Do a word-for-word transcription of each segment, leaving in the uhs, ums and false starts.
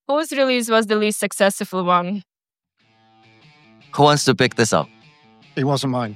Whose release was the least successful one? Who wants to pick this up? It wasn't mine.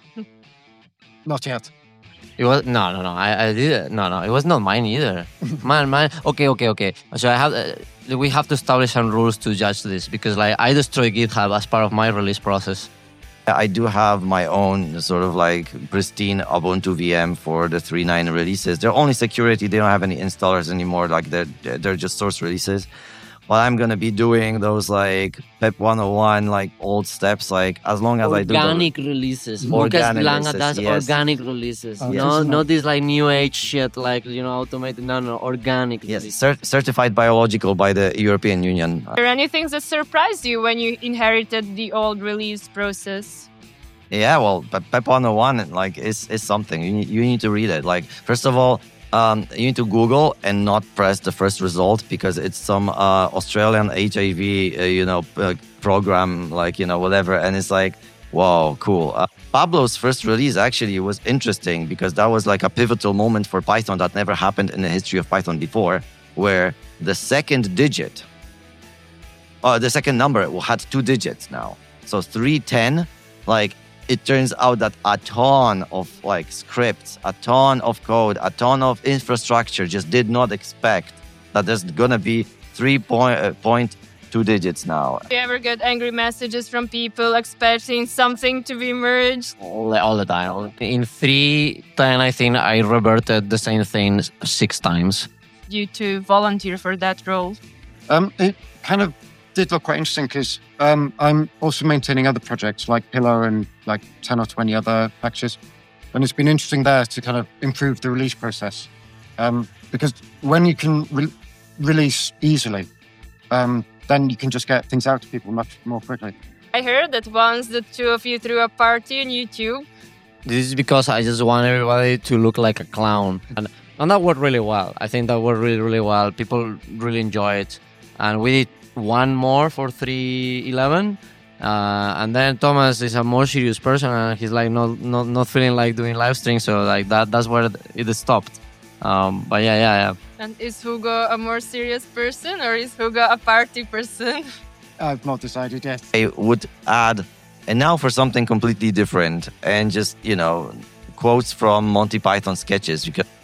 Not yet. It was no, no, no. I, I did it. No, no. It was not mine either. mine, mine. Okay, okay, okay. So I have. Uh, we have to establish some rules to judge this because, like, I destroyed GitHub as part of my release process. I do have my own sort of like pristine Ubuntu V M for the three point nine releases. They're only security. They don't have any installers anymore. Like they're they're just source releases. But I'm gonna be doing those like Pep one oh one, like old steps, like as long as organic I do the, releases. Organic Lucas Blanca releases, does yes. organic releases. Oh, no, yes. not this like new age shit, like you know, automated. No, no, organic. yes, releases. cert- certified biological by the European Union. Are there any things that surprised you when you inherited the old release process? Yeah, well, Pep Pep one oh one like is is something you need, you need to read it. Like first of all, um, you need to Google and not press the first result because it's some uh, Australian H I V uh, you know uh, program, like you know whatever, and it's like wow, cool. Uh, Pablo's first release actually was interesting because that was like a pivotal moment for Python that never happened in the history of Python before, where the second digit, uh, the second number had two digits now, so three ten, like. It turns out that a ton of like scripts, a ton of code, a ton of infrastructure just did not expect that there's gonna be three point, uh, point two digits now. Do you ever get angry messages from people expecting something to be merged? all, all the time. In three ten, I think I reverted the same thing six times. You to volunteer for that role? Um, it kind of did look quite interesting because um, I'm also maintaining other projects like Pillow and like ten or twenty other packages. And it's been interesting there to kind of improve the release process. Um, because when you can re- release easily, um, then you can just get things out to people much more quickly. I heard that once the two of you threw a party on YouTube. This is because I just want everybody to look like a clown. And, and that worked really well. I think that worked really, really well. People really enjoy it. And we did one more for three eleven. Uh, and then Thomas is a more serious person and he's like not, not, not feeling like doing live streams. So like that that's where it stopped. Um, but yeah, yeah, yeah. And is Hugo a more serious person or is Hugo a party person? I've not decided yet. I would add, and now for something completely different, and just, you know, quotes from Monty Python sketches. Because